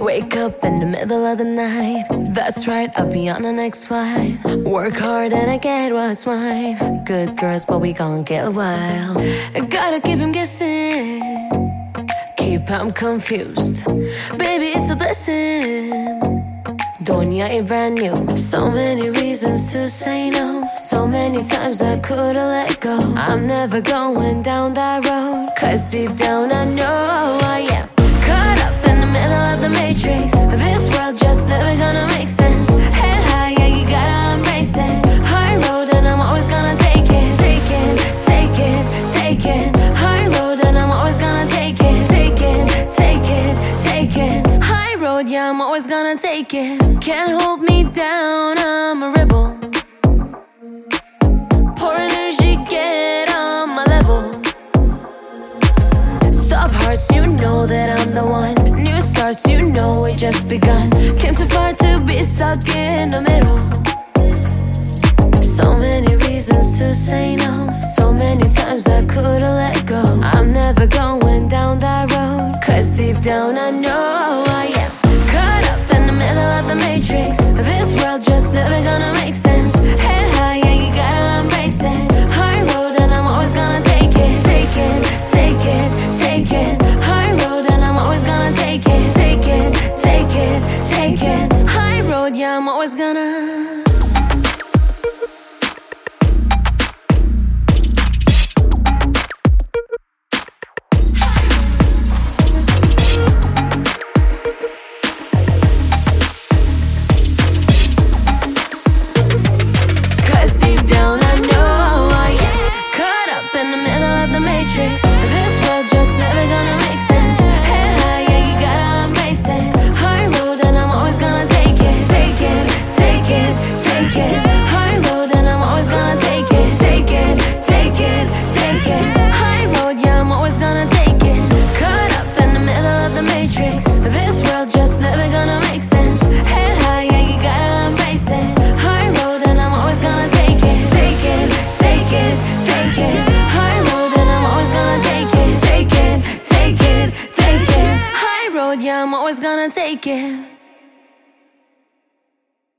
Wake up in the middle of the night. That's right, I'll be on the next flight. Work hard and I get what's mine. Good girls, but we gon' get wild. I gotta keep him guessing, keep him confused. Baby, it's a blessing. Doña ain't brand new. So many reasons to say no. So many times I could've let go. I'm never going down that road, 'cause deep down I know I am caught up in the middle of the matrix. This world just never gonna make sense. Head high, yeah, you gotta embrace it. High road and I'm always gonna take it. Take it, take it, take it. High road and I'm always gonna take it. Take it, take it, take it. High road, yeah, I'm always gonna take it. Can't hold me down, I'm a rebel. Pour energy, get on my level. Stop hearts, you know that I'm the one. New starts, you know we just begun. Came too far to be stuck in the middle. So many reasons to say no. So many times I could've let go. I'm never going down that road, 'cause deep down I know I am caught up in the middle of the matrix. This world just never gonna make sense. Head high, yeah, you gotta embrace it. High road and I'm always gonna take it. Take it, take it, take it. High road and I'm always gonna take it. Take it, take it, take it. High road, yeah, I'm always gonna. This world just never gonna make sense. Head high, yeah, you gotta embrace it. High road and I'm always gonna take it. Take it, take it, take it. High road and I'm always gonna take it. Take it, take it, take it. High road, yeah, I'm always gonna take it. Caught up in the middle of the matrix. This world just never gonna make sense. Head high, yeah, you gotta embrace it. High road and I'm always gonna take it. Take it, take it, take it. High road and I'm always gonna take it. Take it, take it, take it. High road, yeah, I'm always gonna take it.